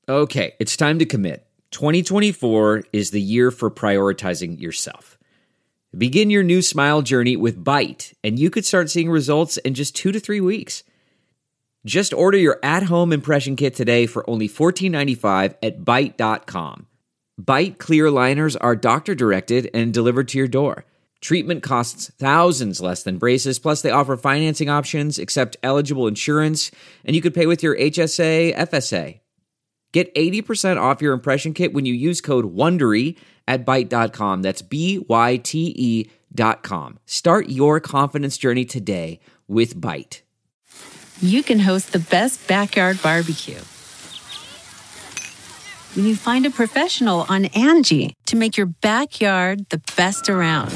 Okay, it's time to commit. 2024 is the year for prioritizing yourself. Begin your new smile journey with Byte, and you could start seeing results in just 2 to 3 weeks. Just order your at-home impression kit today for only $14.95 at Byte.com. Byte clear liners are doctor-directed and delivered to your door. Treatment costs thousands less than braces, plus they offer financing options, accept eligible insurance, and you could pay with your HSA, FSA. Get 80% off your impression kit when you use code WONDERY at Byte.com. That's BYTE.com. Start your confidence journey today with Byte. You can host the best backyard barbecue when you find a professional on Angie to make your backyard the best around.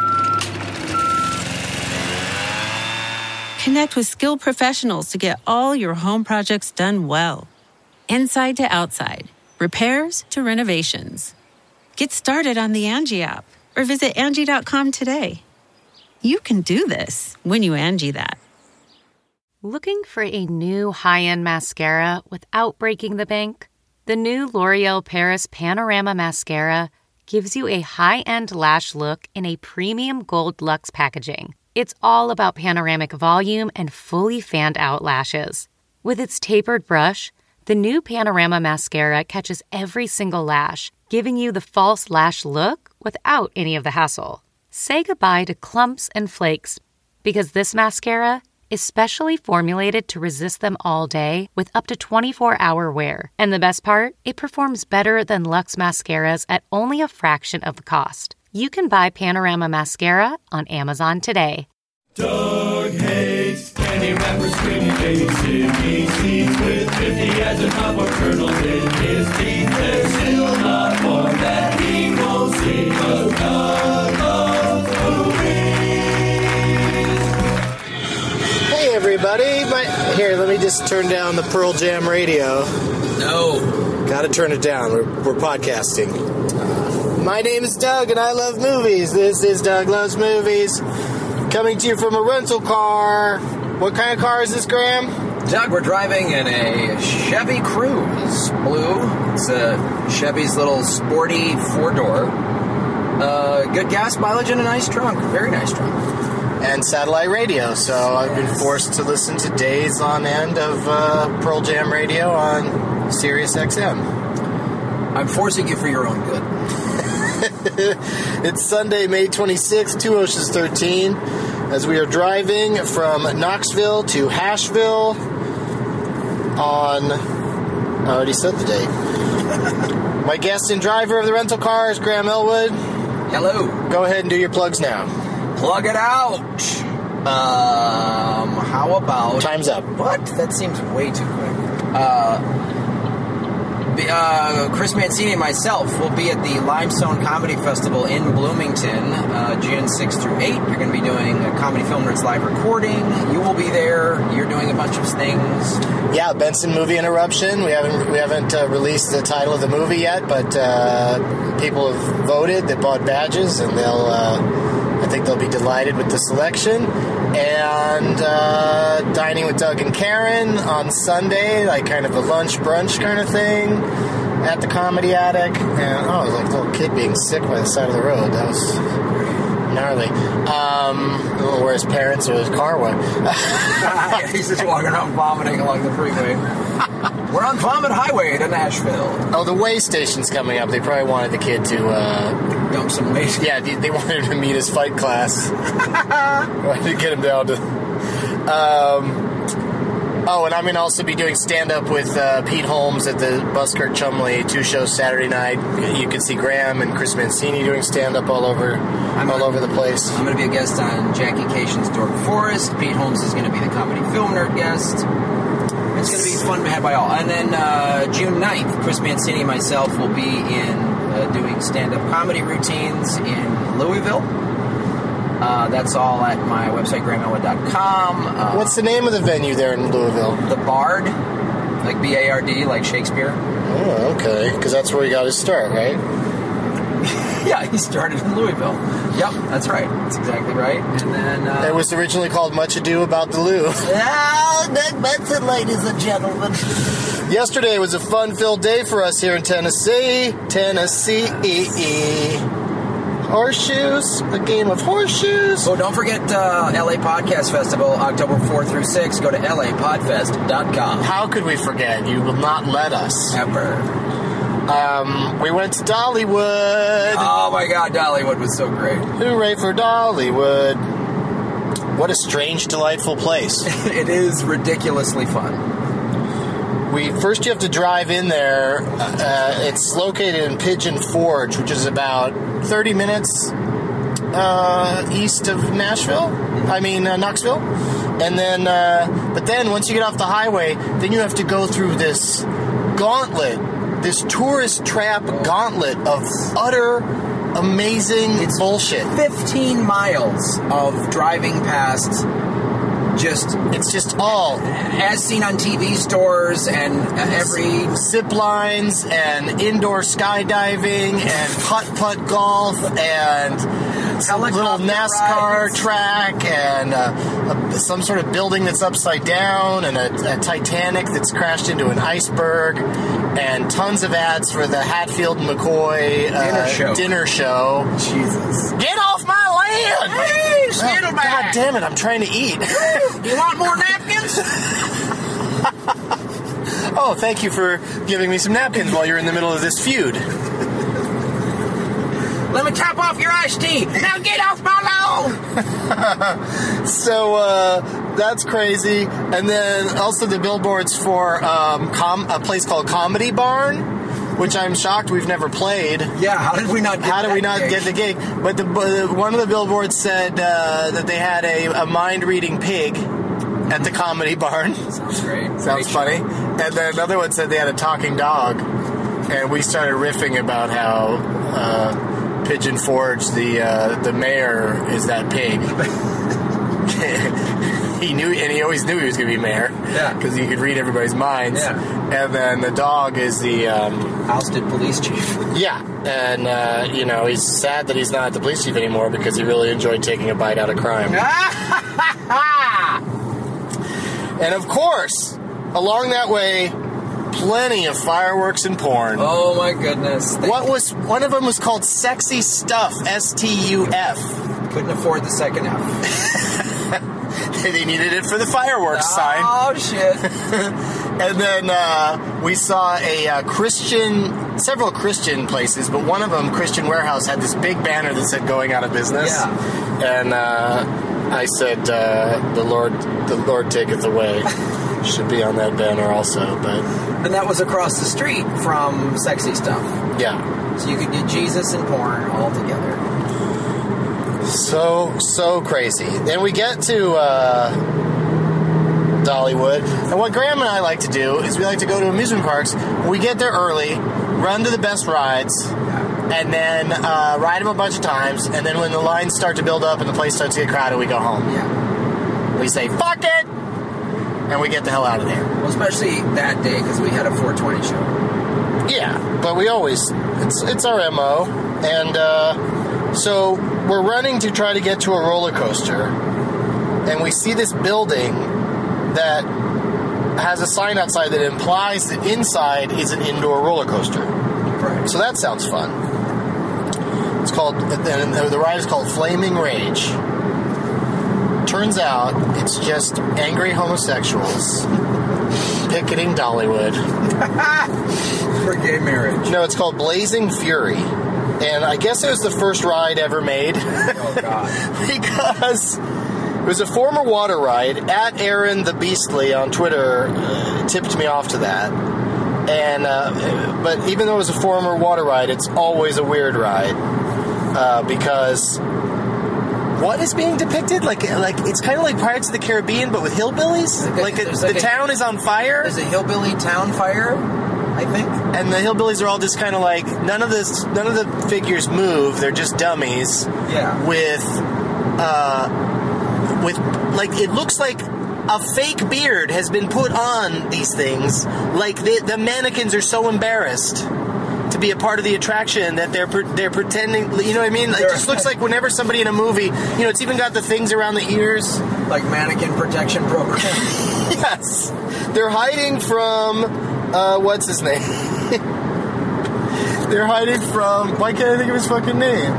Connect with skilled professionals to get all your home projects done well. Inside to outside, repairs to renovations. Get started on the Angie app or visit Angie.com today. You can do this when you Angie that. Looking for a new high-end mascara without breaking the bank? The new L'Oreal Paris Panorama Mascara gives you a high-end lash look in a premium gold luxe packaging. It's all about panoramic volume and fully fanned-out lashes. With its tapered brush, the new Panorama Mascara catches every single lash, giving you the false lash look without any of the hassle. Say goodbye to clumps and flakes, because this mascara is specially formulated to resist them all day with up to 24-hour wear. And the best part? It performs better than Luxe mascaras at only a fraction of the cost. You can buy Panorama Mascara on Amazon today. Doug hates candy wrappers, screaming faces. He sees with 50 as a top of kernels in his teeth. There's still not more that he won't see, 'cause Doug loves movies. Hey everybody, here, let me just turn down the Pearl Jam radio. No. Gotta turn it down, we're podcasting. My name is Doug and I love movies. This is Doug Loves Movies. Coming to you from a rental car. What kind of car is this, Graham? Doug, we're driving in a Chevy Cruze Blue. It's a Chevy's little sporty 4-door. Good gas mileage and a nice trunk. Very nice trunk. And satellite radio, so I've been forced to listen to days on end of Pearl Jam radio on Sirius XM. I'm forcing you for your own good. It's Sunday, May 26th, 2 Oceans 13, as we are driving from Knoxville to Hashville on... I already said the date. My guest and driver of the rental car is Graham Elwood. Hello. Go ahead and do your plugs now. Plug it out. How about... Time's up. What? That seems way too quick. Chris Mancini and myself will be at the Limestone Comedy Festival in Bloomington, June 6th through 8th. You're going to be doing a Comedy Film Nerds live recording. You will be there. You're doing a bunch of things. Yeah, Benson Movie Interruption. We haven't released the title of the movie yet, but people have voted. They bought badges, and I think they'll be delighted with the selection. And Dining with Doug and Karen on Sunday, like kind of a lunch brunch kind of thing at the Comedy Attic. And it was like a little kid being sick by the side of the road. That was gnarly. I don't know where his parents or his car went. He's just walking around vomiting along the freeway. We're on Vomit Highway to Nashville. Oh, the way station's coming up. They probably wanted the kid to... dump some waste. Yeah, they wanted him to meet his fight class. Wanted to get him down to... and I'm going to also be doing stand-up with Pete Holmes at the Buskirk Chumley 2 shows Saturday night. You can see Graham and Chris Mancini doing stand-up all over the place. I'm going to be a guest on Jackie Cation's Dork Forest. Pete Holmes is going to be the Comedy Film Nerd guest. It's going to be fun had by all. And then June 9th, Chris Mancini and myself will be in doing stand-up comedy routines in Louisville. That's all at my website, GrahamElwood.com. What's the name of the venue there in Louisville? The Bard, like B-A-R-D, like Shakespeare. Oh, okay, because that's where you got to start, right? Yeah, he started in Louisville. Yep, that's right. That's exactly right. And then... it was originally called Much Ado About the Lou. Doug Benson, ladies and gentlemen. Yesterday was a fun-filled day for us here in Tennessee. Horseshoes, a game of horseshoes. Oh, don't forget LA Podcast Festival, October 4th through 6th. Go to lapodfest.com. How could we forget? You will not let us. Ever. We went to Dollywood. Oh my God, Dollywood was so great. Hooray for Dollywood. What a strange, delightful place. It is ridiculously fun. First you have to drive in there. It's located in Pigeon Forge, which is about 30 minutes east of Knoxville. And then, but then once you get off the highway, then you have to go through this gauntlet, this tourist trap gauntlet of utter amazing bullshit. 15 miles of driving past. It's just all as seen on TV stores and every zip lines and indoor skydiving and putt golf and little NASCAR track and some sort of building that's upside down and a Titanic that's crashed into an iceberg and tons of ads for the Hatfield and McCoy dinner show. Jesus. Get off my land! Hey, Skittleback! God damn it, I'm trying to eat. You want more napkins? Oh, thank you for giving me some napkins while you're in the middle of this feud. Let me top off your iced tea. Now get off my lawn. So that's crazy. And then also the billboards for a place called Comedy Barn, which I'm shocked we've never played. Yeah, how did we not get the gig? But one of the billboards said that they had a mind-reading pig at the Comedy Barn. Sounds great. Sounds funny. And then another one said they had a talking dog. And we started riffing about how Pigeon Forge, the mayor, is that pig. He knew, and he always knew he was going to be mayor. Yeah. Because he could read everybody's minds. Yeah. And then the dog is the... ousted police chief. Yeah. And, he's sad that he's not the police chief anymore because he really enjoyed taking a bite out of crime. And, of course, along that way, plenty of fireworks and porn. Oh, my goodness. One of them was called Sexy Stuff, STUF. Couldn't afford the second F. They needed it for the fireworks sign. Oh, shit. And then we saw several Christian places, but one of them, Christian Warehouse, had this big banner that said going out of business. Yeah. And I said, the Lord taketh away. Should be on that banner also, but... And that was across the street from Sexy Stuff. Yeah. So you could get Jesus and porn all together. So crazy. Then we get to Dollywood, and what Graham and I like to do is we like to go to amusement parks. We get there early, run to the best rides, and then ride them a bunch of times, and then when the lines start to build up and the place starts to get crowded, we go home. Yeah. We say, fuck it! And we get the hell out of there. Well, especially that day, because we had a 420 show. Yeah, but we always... It's our MO, and so we're running to try to get to a roller coaster, and we see this building that has a sign outside that implies that inside is an indoor roller coaster. Right. So that sounds fun. It's called... The ride is called Flaming Rage. Turns out it's just angry homosexuals picketing Dollywood. For gay marriage. No, it's called Blazing Fury. And I guess it was the first ride ever made. Oh, God. Because it was a former water ride. At Aaron the Beastly on Twitter tipped me off to that. And but even though it was a former water ride, it's always a weird ride. Because... what is being depicted? Like it's kind of like Pirates of the Caribbean, but with hillbillies. The town is on fire. There's a hillbilly town fire, I think. And the hillbillies are all just kind of like none of the figures move. They're just dummies. Yeah. With like it looks like a fake beard has been put on these things. Like the mannequins are so embarrassed to be a part of the attraction that they're pretending, you know what I mean? It just looks like whenever somebody in a movie, it's even got the things around the ears. Like mannequin protection program. Yes. They're hiding from What's his name? They're hiding from... Why can't I think of his fucking name?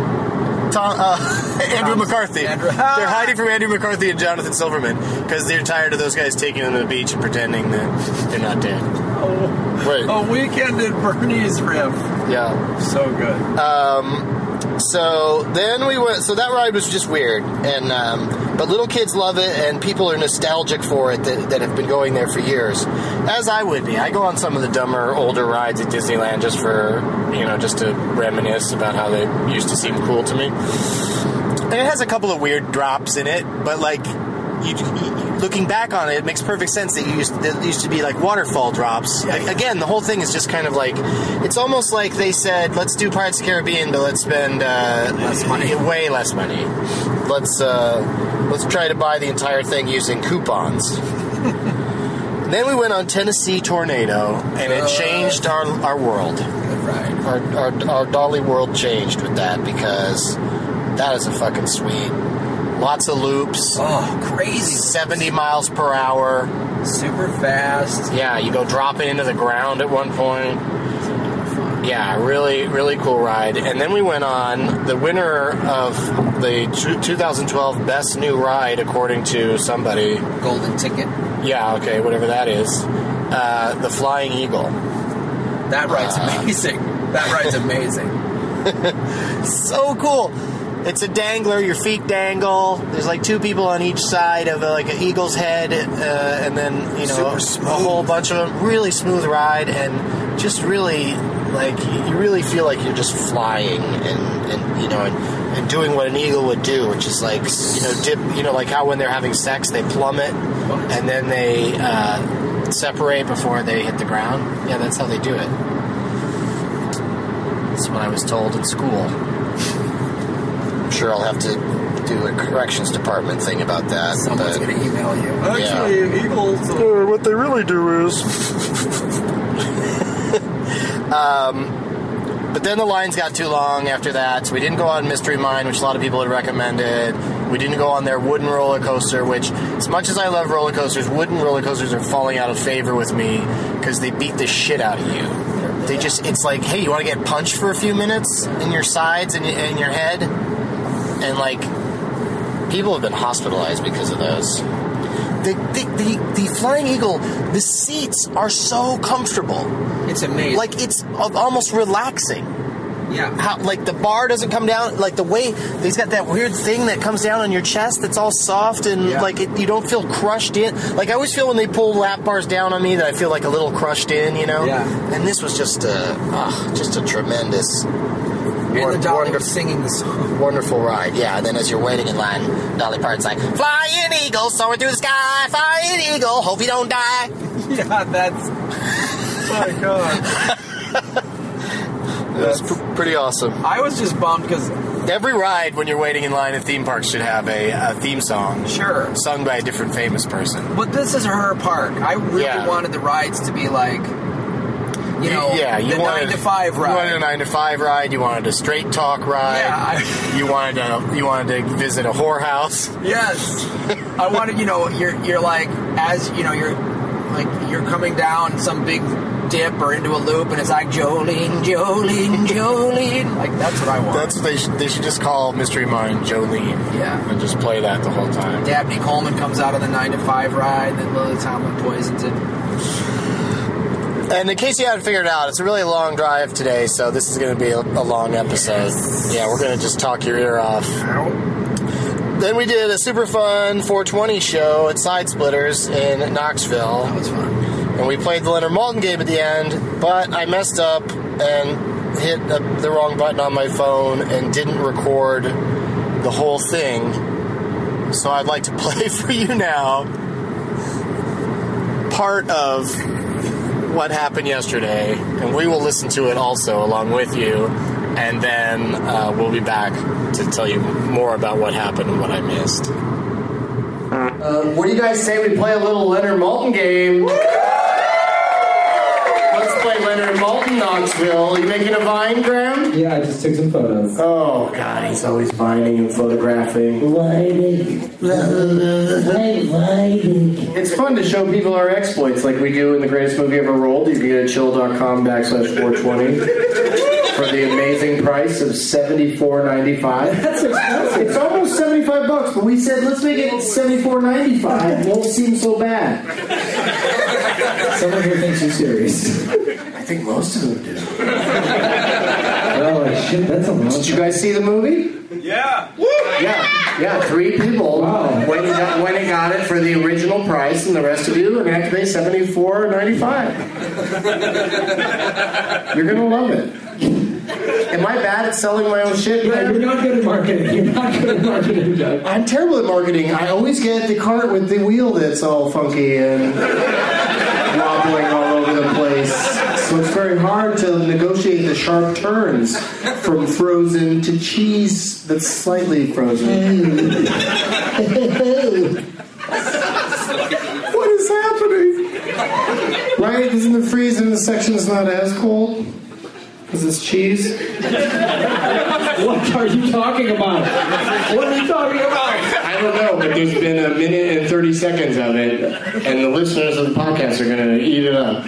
Andrew McCarthy. Andrew. They're hiding from Andrew McCarthy and Jonathan Silverman because they're tired of those guys taking them to the beach and pretending that they're not dead. Wait. A Weekend at Bernie's riff. Yeah. So good. So then we went. So that ride was just weird, and but little kids love it, and people are nostalgic for it that have been going there for years, as I would be. I go on some of the dumber, older rides at Disneyland just for just to reminisce about how they used to seem cool to me. And it has a couple of weird drops in it, but like. Looking back on it, it makes perfect sense that there used to be like waterfall drops. Yeah. Again, the whole thing is just kind of like, it's almost like they said, let's do Pirates of the Caribbean, but let's spend less money. Way less money. Let's try to buy the entire thing using coupons. Then we went on Tennessee Tornado, and it changed our world. Right. Our Dolly world changed with that, because that is a fucking sweet. Lots of loops. Oh, crazy. 70 miles per hour. Super fast. Yeah, you go dropping into the ground at one point. Yeah, really, really cool ride. And then we went on the winner of the 2012 Best New Ride, according to somebody. Golden Ticket. Yeah, okay, whatever that is. The Flying Eagle. That ride's amazing. That ride's amazing. So cool. It's a dangler. Your feet dangle. There's like two people on each side of like an eagle's head, and then a whole bunch of them. Really smooth ride, and just really like you really feel like you're just flying and doing what an eagle would do, which is like dip. Like how when they're having sex they plummet, and then they separate before they hit the ground. Yeah, that's how they do it. That's what I was told in school. I'm sure I'll have to do a corrections department thing about that. Someone's going to email you. Actually, eagles. What they really do is. But then the lines got too long after that, so we didn't go on Mystery Mine, which a lot of people had recommended. We didn't go on their wooden roller coaster, which, as much as I love roller coasters, wooden roller coasters are falling out of favor with me because they beat the shit out of you. It's like, hey, you want to get punched for a few minutes in your sides and in your head? And, like, people have been hospitalized because of those. The Flying Eagle, the seats are so comfortable. It's amazing. Like, it's almost relaxing. Yeah. How, like, the bar doesn't come down, like, the way, he's got that weird thing that comes down on your chest that's all soft and, you don't feel crushed in. Like, I always feel when they pull lap bars down on me that I feel, like, a little crushed in, Yeah. And this was just a tremendous... And the Dolly was singing the song. Wonderful ride, yeah. And then as you're waiting in line, Dolly Parton's like, "Flying eagle, soaring through the sky, flying eagle, hope you don't die." Yeah, that's... My God. That's pretty awesome. I was just bummed because... Every ride when you're waiting in line at theme parks should have a theme song. Sure. Sung by a different famous person. But this is her park. I really wanted the rides to be like... you wanted 9 to 5 ride. You wanted a 9 to 5 ride. You wanted a straight talk ride. Yeah. You wanted to visit a whorehouse. Yes. I wanted, you're like, as you're coming down some big dip or into a loop, and it's like Jolene, Jolene, Jolene. Like that's what I want. That's what they should just call Mystery Mine Jolene. Yeah. And just play that the whole time. Dabney Coleman comes out of the 9 to 5 ride, and then Lily Tomlin poisons it. And in case you haven't figured it out, it's a really long drive today, so this is going to be a long episode. Yes. Yeah, we're going to just talk your ear off. Ow. Then we did a super fun 420 show at Side Splitters in Knoxville. That was fun. And we played the Leonard Maltin game at the end, but I messed up and hit the wrong button on my phone and didn't record the whole thing. So I'd like to play for you now part of what happened yesterday, and we will listen to it also along with you, and then we'll be back to tell you more about what happened and what I missed. What do you guys say we play a little Leonard Maltin game? Let's play Leonard Maltin from Knoxville. Are you making a Vine, Graham? Yeah, I just took some photos. Oh, God, he's always vining and photographing. It's fun to show people our exploits like we do in The Greatest Movie Ever Rolled. You can get at chill.com/420 for the amazing price of $74.95. That's expensive. It's almost $75, but we said let's make it $74.95. It won't seem so bad. Someone here thinks you're serious. I think most of them do. Oh, shit, that's a lot. Did you guys see the movie? Yeah. Yeah, 3 people went and got it for the original price, and the rest of you are going to have to pay $74.95. You're going to love it. Am I bad at selling my own shit? Yeah, you're not good at marketing. You're not good at marketing, Doug. I'm terrible at marketing. I always get the cart with the wheel that's all funky and wobbling all over the place. So it's very hard to negotiate the sharp turns from frozen to cheese that's slightly frozen. What is happening? Right? Isn't the freeze in the section that's not as cold? Is this cheese? What are you talking about? What are you talking about? I don't know, but there's been a minute and 30 seconds of it, and the listeners of the podcast are going to eat it up.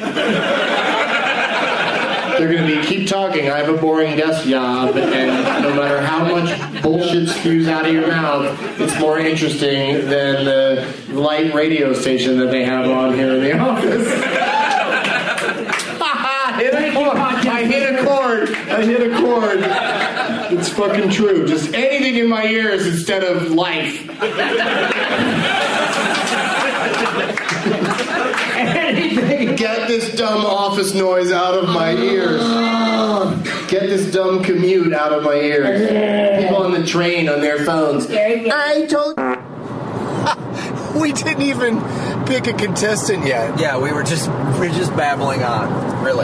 They're going to be, keep talking, I have a boring desk job, and no matter how much bullshit spews out of your mouth, it's more interesting than the light radio station that they have on here in the office. I hit a chord. It's fucking true. Just anything in my ears instead of life. Anything. Get this dumb office noise out of my ears. Get this dumb commute out of my ears. People on the train on their phones. I told. We didn't even pick a contestant yet. Yeah, we're just babbling on. Really.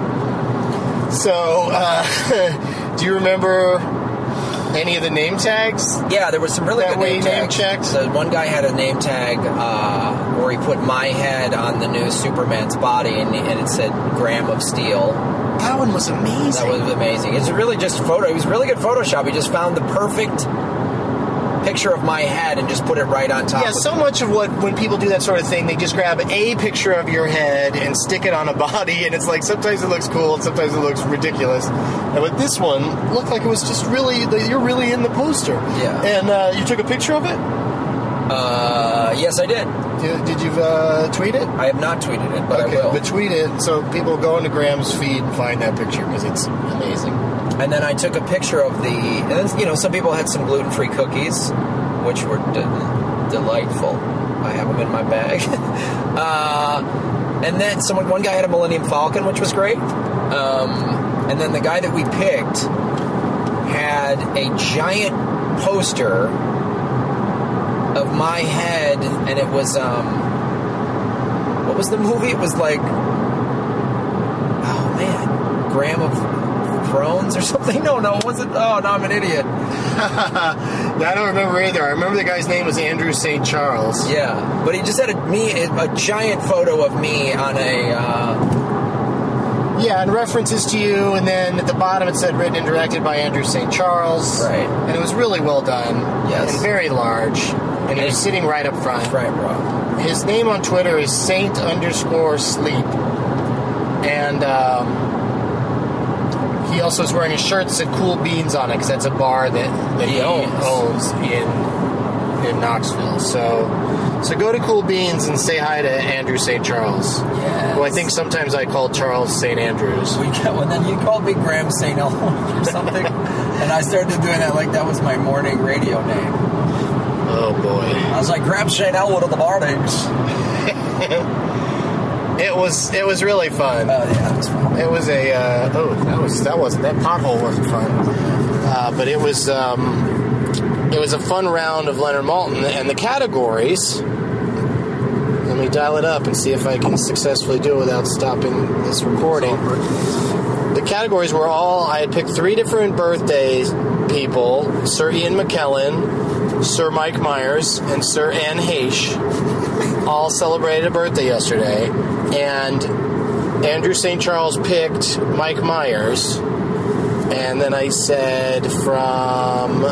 So, do you remember any of the name tags? Yeah, there was some really that good name tags. Checked? So one guy had a name tag where he put my head on the new Superman's body, and it said Graham of Steel. That one was amazing. That was amazing. It's really just photo. It was really good Photoshop. He just found the perfect picture of my head and just put it right on top. Yeah, so much of when people do that sort of thing, they just grab a picture of your head and stick it on a body, and it's like sometimes it looks cool and sometimes it looks ridiculous. But this one looked like it was just really, you're really in the poster. Yeah. And you took a picture of it? Yes, I did. Did you tweet it? I have not tweeted it, but okay, I will. But tweet it so people go into Graham's feed and find that picture because it's amazing. And then I took a picture of and then, some people had some gluten-free cookies, which were delightful. I have them in my bag. And then one guy had a Millennium Falcon, which was great. And then the guy that we picked had a giant poster of my head, and it was, what was the movie? It was like, oh man, Graham of Thrones or something? No, it wasn't. Oh, no, I'm an idiot. Yeah, I don't remember either. I remember the guy's name was Andrew St. Charles. Yeah, but he just had a giant photo of me on a... Yeah, and references to you, and then at the bottom it said written and directed by Andrew St. Charles. Right. And it was really well done. Yes. And very large. And he was sitting right up front. Right, bro. His name on Twitter is Saint_Sleep. And he also is wearing a shirt that said Cool Beans on it, because that's a bar that he owns in Knoxville. So go to Cool Beans and say hi to Andrew St. Charles. Yes. Who I think sometimes I call Charles St. Andrews. And then you called me Graham St. Elwood or something. And I started doing that like that was my morning radio name. Oh, boy. I was like, Graham St. Elwood of the mornings. It was really fun. Oh, yeah, it was fun. It was that pothole wasn't fun. But it was a fun round of Leonard Maltin, and the categories. Let me dial it up and see if I can successfully do it without stopping this recording. The categories were I had picked 3 different birthdays people: Sir Ian McKellen, Sir Mike Myers, and Sir Anne Heche. All celebrated a birthday yesterday, and Andrew St. Charles picked Mike Myers. And then I said from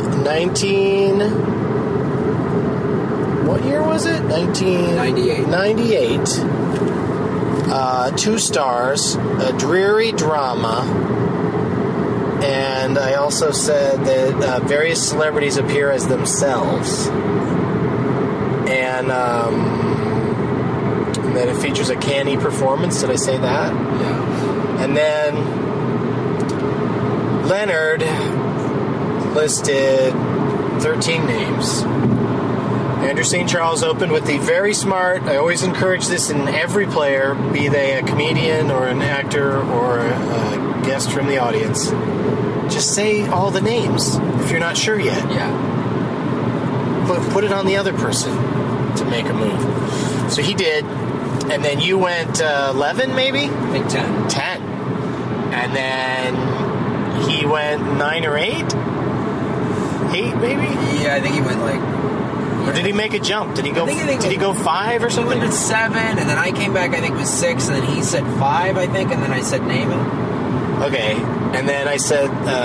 what year was it? 1998. 2 stars, a dreary drama. And I also said that various celebrities appear as themselves. And that it features a canny performance. Did I say that? Yeah. And then Leonard listed 13 names. Andrew St. Charles opened with the very smart, I always encourage this in every player, be they a comedian or an actor or a guest from the audience. Just say all the names if you're not sure yet. Yeah. Put it on the other person to make a move. So he did. And then you went 11 maybe? I think 10. 10. And then he went 9 or 8? 8 maybe? Yeah, I think he went like... Or did he make a jump? Did he go? Did he go 5 or He something? went at 7, and then I came back, I think it was 6, and then he said 5, I think, and then I said name it. Okay, and then I said,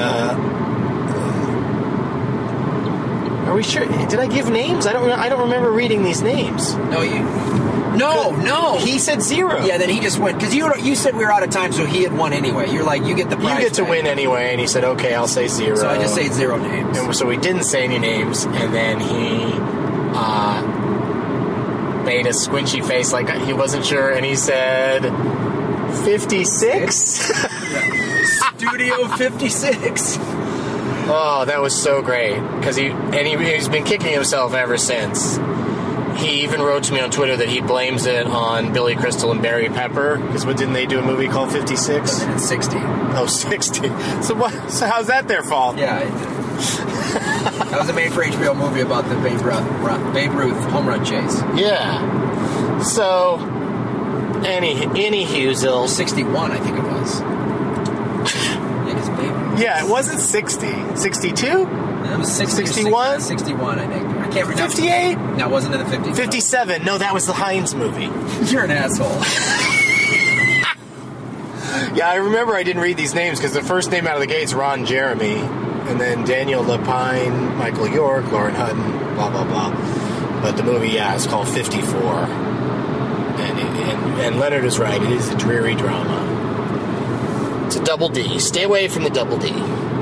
are we sure? Did I give names? I don't remember reading these names. No. He said 0. Yeah, then he just went, because you said we were out of time, so he had won anyway. You're like, you get the prize. You get to back. win anyway, and he said, okay, I'll say 0. So I just say 0 names. And so we didn't say any names, and then he made a squinchy face like he wasn't sure, and he said 56? Studio 56. Oh, that was so great, because he's been kicking himself ever since. He even wrote to me on Twitter that he blames it on Billy Crystal and Barry Pepper, because didn't they do a movie called 56? And it's 60. Oh, 60. So how's that their fault? Yeah, that was a made-for-HBO movie about the Babe Ruth home run chase. Yeah. So, anywho, 61, I think it was. Yeah, it wasn't 60. 62? It was 60 61? 61, I think. I can't remember. 58? No, it wasn't in the 50s. 57. No, that was the Hines movie. You're an asshole. Yeah, I remember I didn't read these names because the first name out of the gate is Ron Jeremy, and then Daniel Lapine, Michael York, Lauren Hutton, blah, blah, blah. But the movie, yeah, is called 54. And Leonard is right. It is a dreary drama. It's a double D. Stay away from the double D.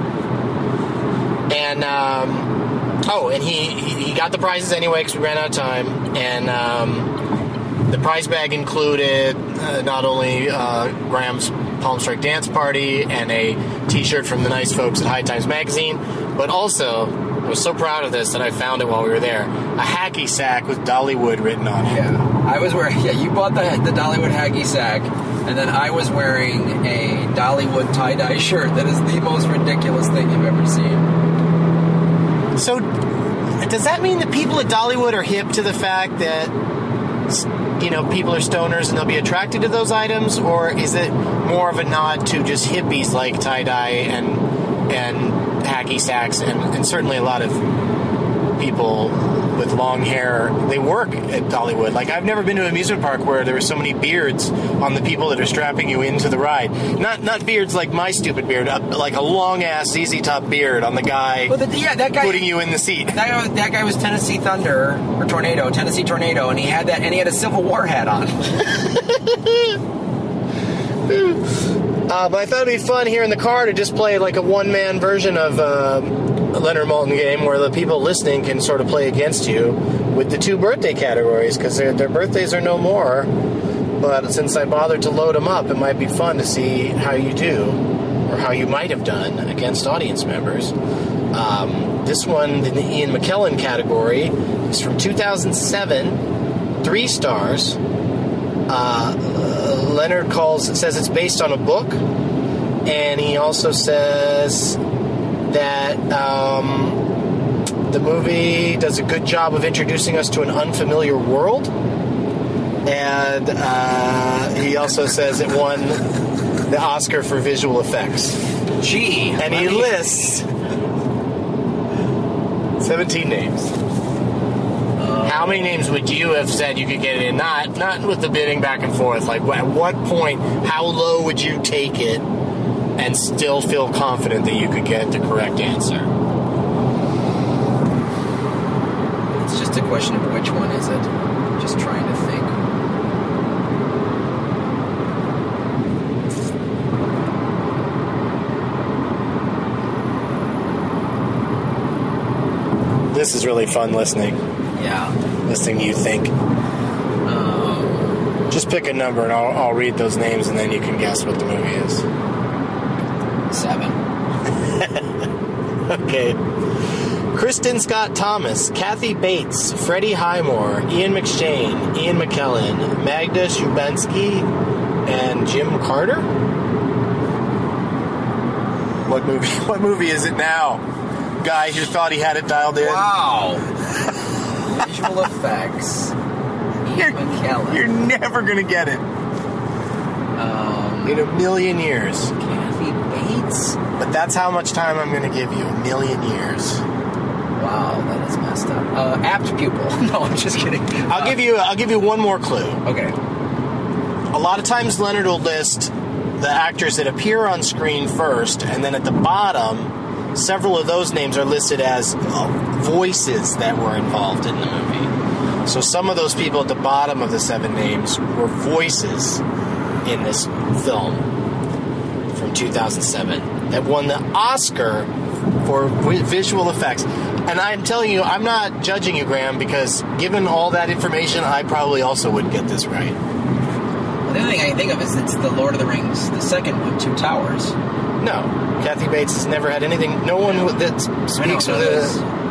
And, and he got the prizes anyway because we ran out of time. And the prize bag included not only Graham's Palm Strike Dance Party and a t-shirt from the nice folks at High Times Magazine, but also, I was so proud of this that I found it while we were there, a hacky sack with Dollywood written on it. Yeah, I was wearing, you bought the Dollywood hacky sack, and then I was wearing a Dollywood tie-dye shirt that is the most ridiculous thing you've ever seen. So, does that mean that people at Dollywood are hip to the fact that, people are stoners and they'll be attracted to those items, or is it more of a nod to just hippies like tie-dye and hacky sacks, and certainly a lot of people with long hair, they work at Dollywood. Like, I've never been to an amusement park where there were so many beards on the people that are strapping you into the ride. Not beards like my stupid beard, like a long-ass ZZ Top beard on the guy, that guy putting you in the seat. That guy was Tennessee Tornado, and he had a Civil War hat on. But I thought it'd be fun here in the car to just play like a one-man version of a Leonard Maltin game where the people listening can sort of play against you with the 2 birthday categories, because their birthdays are no more. But since I bothered to load them up, it might be fun to see how you do, or how you might have done against audience members. This one, the Ian McKellen category, is from 2007, 3 stars. Leonard says it's based on a book, and he also says that the movie does a good job of introducing us to an unfamiliar world, and he also says it won the Oscar for visual effects. Gee. And he lists 17 names. How many names would you have said you could get it in? Not with the bidding back and forth. Like, at what point, how low would you take it and still feel confident that you could get the correct answer? It's just a question of which one is it. Just trying to think. This is really fun listening. Yeah. Listening to you think. Just pick a number and I'll read those names and then you can guess what the movie is. 7. Okay. Kristen Scott Thomas, Kathy Bates, Freddie Highmore, Ian McShane, Ian McKellen, Magda Szubanski, and Jim Carter? What movie is it now? Guy who thought he had it dialed in. Wow. Visual effects. Ian McKellen. You're never going to get it. In a million years. Kathy Bates? But that's how much time I'm going to give you. A million years. Wow, that is messed up. Apt pupil. No, I'm just kidding. I'll give you one more clue. Okay. A lot of times Leonard will list the actors that appear on screen first, and then at the bottom, several of those names are listed as voices that were involved in the movie. So some of those people at the bottom of the 7 names were voices in this film from 2007 that won the Oscar for visual effects. And I'm telling you, I'm not judging you, Graham, because given all that information, I probably also wouldn't get this right. Well, the only thing I can think of is it's the Lord of the Rings, the second one, Two Towers. No. Kathy Bates has never had anything. No one that speaks of the...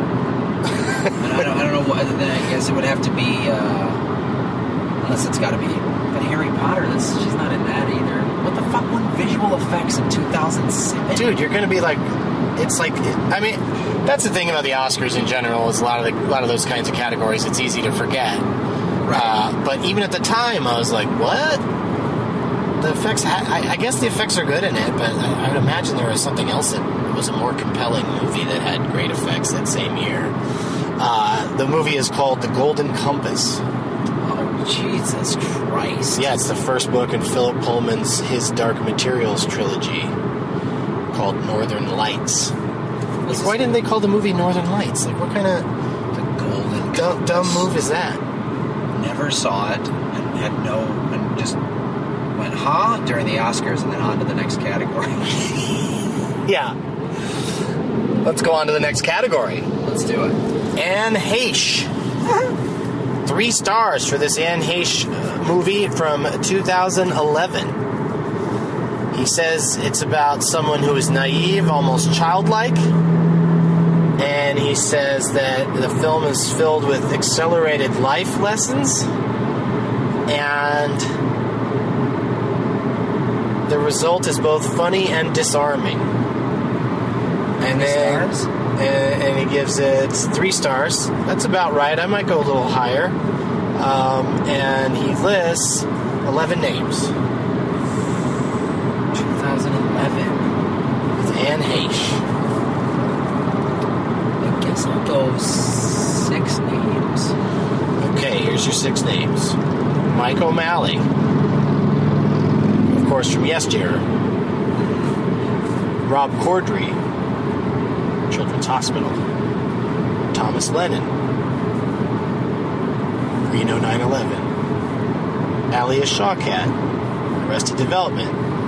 I don't know what. Then I guess it would have to be, unless it's got to be. But Harry Potter, she's not in that either. What the fuck won visual effects in 2007? Dude, you're going to be like, it's like, I mean, that's the thing about the Oscars in general is a lot of those kinds of categories. It's easy to forget. Right. But even at the time, I was like, what? The effects, I guess the effects are good in it, but I would imagine there was something else that was a more compelling movie that had great effects that same year. The movie is called The Golden Compass. Oh, Jesus Christ. Yeah, it's the first book in Philip Pullman's His Dark Materials trilogy called Northern Lights. Why didn't they call the movie Northern Lights? Like, what kind of dumb move is that? Never saw it and and just went, huh? During the Oscars and then on to the next category. Yeah. Let's go on to the next category. Let's do it. Anne Heche. 3 stars for this Anne Heche movie from 2011. He says it's about someone who is naive, almost childlike. And he says that the film is filled with accelerated life lessons. And the result is both funny and disarming. And then, and he gives it 3 stars. That's about right. I might go a little higher. And he lists 11 names. 2011 with Anne Heche. I guess I'll go 6 names. Okay, here's your 6 names. Mike O'Malley, of course, from Yes Dear. Rob Corddry, Children's Hospital. Thomas Lennon, Reno 9/11. Alia Shawkat, Arrested Development.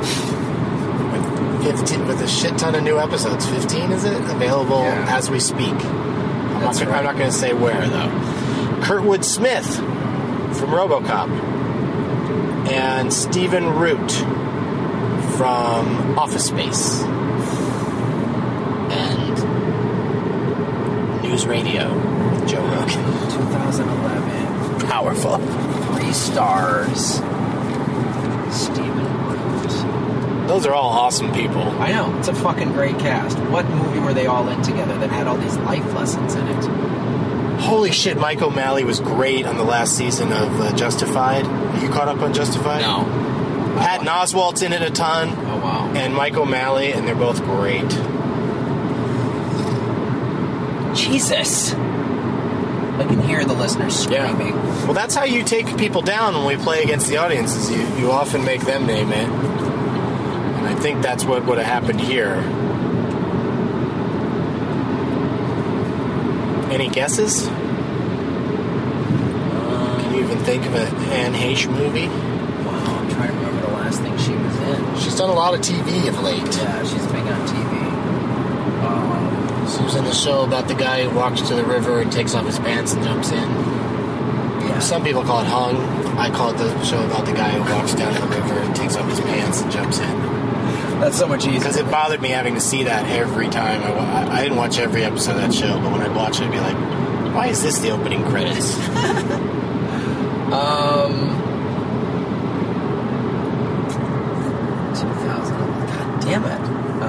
With a shit ton of new episodes. 15, is it? Available as we speak. I'm not going to say where, though. Kurtwood Smith from RoboCop. And Stephen Root from Office Space. And News Radio with Joe Rogan. 2011. Powerful. 3 stars. Stephen Root. Those are all awesome people. I know. It's a fucking great cast. What movie were they all in together that had all these life lessons in it? Holy shit, Mike O'Malley was great on the last season of Justified. Are you caught up on Justified? No. Patton Oswalt's in it a ton. Oh, wow. And Mike O'Malley, and they're both great. Jesus. I can hear the listeners screaming. Well, that's how you take people down when we play against the audience, is you often make them name it. And I think that's what would have happened here. Any guesses? Can you even think of an Anne Heche movie? Wow, I'm trying to remember the last thing she was in. She's done a lot of TV of late. Yeah, she's big on TV. She was in the show about the guy who walks to the river and takes off his pants and jumps in. Yeah. Some people call it Hung. I call it the show about the guy who walks down to the river and takes off his pants and jumps in. That's so much easier. Because it bothered me having to see that every time. I didn't watch every episode of that show, but when I'd watch it, I'd be like, why is this the opening credits? 2000. God damn it.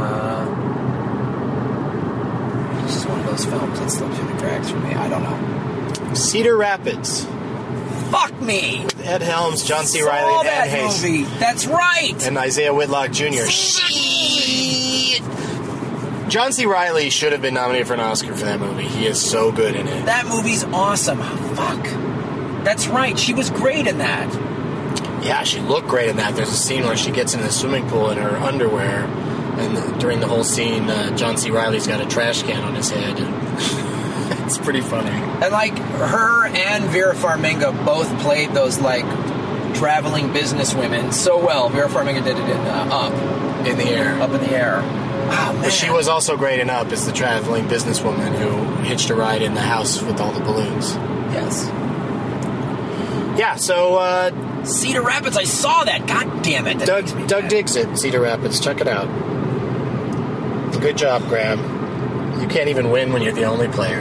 It's just one of those films that slips through the cracks for me. I don't know. Cedar Rapids. Fuck me! Ed Helms, John C. Reilly, and Anne Heche. Movie. That's right! And Isaiah Whitlock Jr. Shit! John C. Reilly should have been nominated for an Oscar for that movie. He is so good in it. That movie's awesome. Fuck. That's right. She was great in that. Yeah, she looked great in that. There's a scene where she gets in the swimming pool in her underwear, and during the whole scene, John C. Reilly's got a trash can on his head. And it's pretty funny. And, like, her and Vera Farmiga both played those, like, traveling businesswomen so well. Vera Farmiga did it in Up. In the Air. Up in the Air. Oh, man. But she was also great in Up as the traveling businesswoman who hitched a ride in the house with all the balloons. Yes. Yeah, so Cedar Rapids, I saw that. God damn it. Doug digs it, Cedar Rapids. Check it out. Good job, Graham. You can't even win when you're the only player.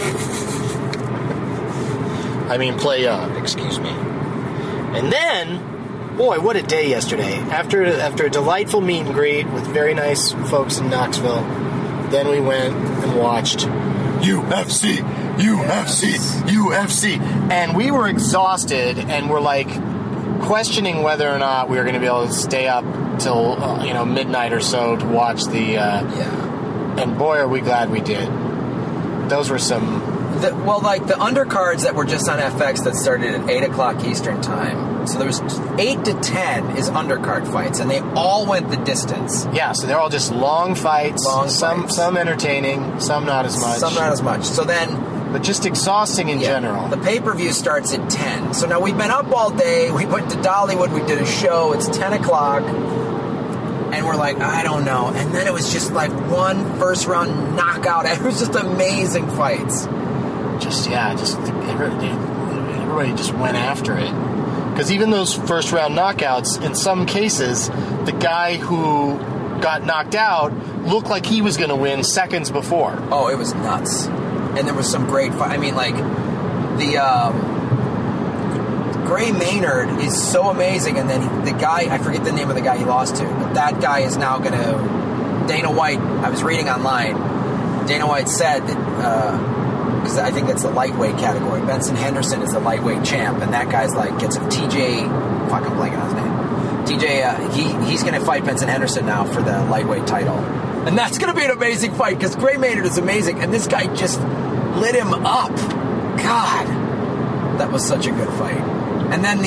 I mean, excuse me. And then, boy, what a day yesterday. After a delightful meet and greet with very nice folks in Knoxville, then we went and watched UFC. And we were exhausted and were like questioning whether or not we were going to be able to stay up till midnight or so to watch the and boy are we glad we did. Those were some the undercards that were just on FX that started at 8 o'clock Eastern time. So there was 8 to 10 is undercard fights, and they all went the distance. Yeah, so they're all just long fights. Some entertaining, some not as much. So then, but just exhausting in general. The pay-per-view starts at 10. So now we've been up all day. We went to Dollywood. We did a show. It's 10 o'clock. And we're like, I don't know. And then it was just like one first-round knockout. It was just amazing fights. Everybody just went after it. Because even those first-round knockouts, in some cases, the guy who got knocked out looked like he was going to win seconds before. Oh, it was nuts. And there was some great fight. I mean, like, the Gray Maynard is so amazing. And then the guy, I forget the name of the guy he lost to, but that guy is now going to... Dana White, I was reading online, Dana White said that... because I think that's the lightweight category. Benson Henderson is the lightweight champ, and that guy's like gets a TJ. Fuck, I'm blanking on his name. TJ. He's going to fight Benson Henderson now for the lightweight title, and that's going to be an amazing fight because Gray Maynard is amazing, and this guy just lit him up. God, that was such a good fight. And then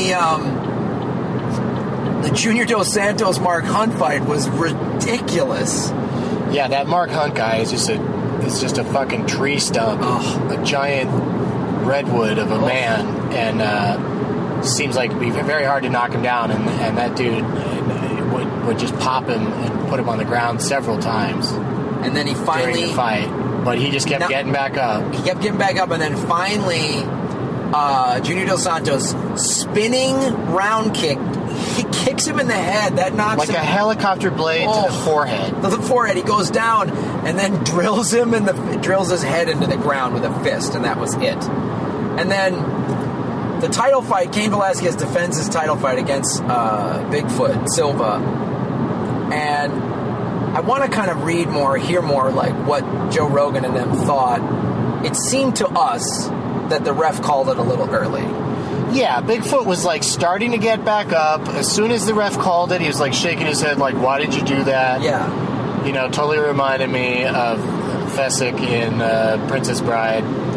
the Junior Dos Santos Mark Hunt fight was ridiculous. Yeah, that Mark Hunt guy is just a fucking tree stump, a giant redwood of a man, and seems like it'd be very hard to knock him down, and that dude would just pop him and put him on the ground several times. And then he finally... during the fight, but he just kept getting back up. He kept getting back up, and then finally, Junior Dos Santos spinning round kick. He kicks him in the head. That knocks like him. Like a helicopter blade to the forehead. To the forehead. He goes down and then drills him drills his head into the ground with a fist, and that was it. And then the title fight, Cain Velasquez defends his title fight against Bigfoot Silva. And I want to kind of read more, hear more, like what Joe Rogan and them thought. It seemed to us that the ref called it a little early. Yeah, Bigfoot was like starting to get back up. As soon as the ref called it, he was like shaking his head like, why did you do that? Yeah. Totally reminded me of Fessick in Princess Bride.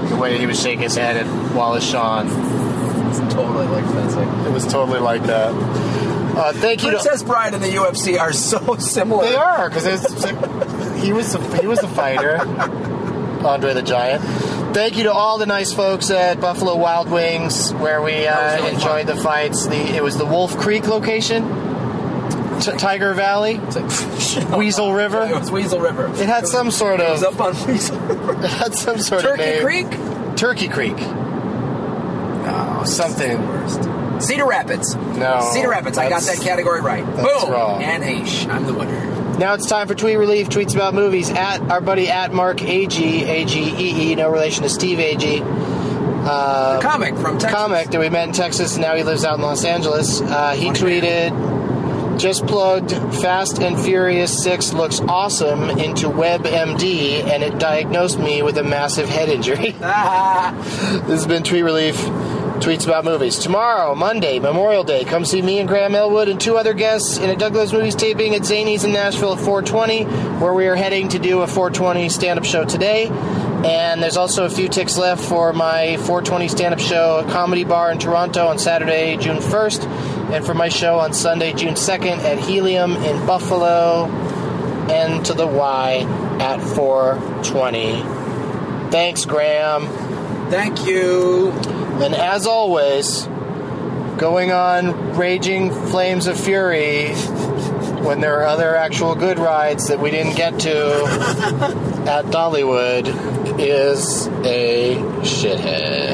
The way he would shake his head at Wallace Shawn. It's totally like fencing. It was totally like that. Thank you. Princess Bride and the UFC are so similar. They are, because he was a fighter, Andre the Giant. Thank you to all the nice folks at Buffalo Wild Wings, where we enjoyed the fights. It was the Wolf Creek location, Tiger Valley, Weasel River. Yeah, it was Weasel River. It had some sort of. It was up on Weasel River. It had some sort of name. Creek? Turkey Creek. No, something. Cedar Rapids. No. Cedar Rapids. I got that category right. That's Boom. wrong. And Aish. I'm the winner. Now it's time for Tweet Relief, tweets about movies at our buddy at Mark Agee, A-G-E-E, no relation to Steve Agee. The comic from Texas. Comic that we met in Texas and now he lives out in Los Angeles. He tweeted, just plugged Fast and Furious 6 looks awesome into WebMD and it diagnosed me with a massive head injury. This has been Tweet Relief. Tweets about movies. Tomorrow, Monday, Memorial Day, come see me and Graham Elwood and 2 other guests in a Douglas Movies taping at Zany's in Nashville at 420, where we are heading to do a 420 stand-up show today. And there's also a few tickets left for my 420 stand-up show at Comedy Bar in Toronto on Saturday, June 1st, and for my show on Sunday, June 2nd at Helium in Buffalo, and to the Y at 420. Thanks, Graham. Thank you. And as always, going on raging flames of fury when there are other actual good rides that we didn't get to at Dollywood is a shithead.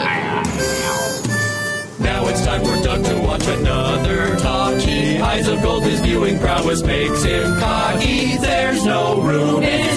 Now it's time for Doug to watch another talkie. Eyes of gold, his viewing prowess makes him cocky. There's no room in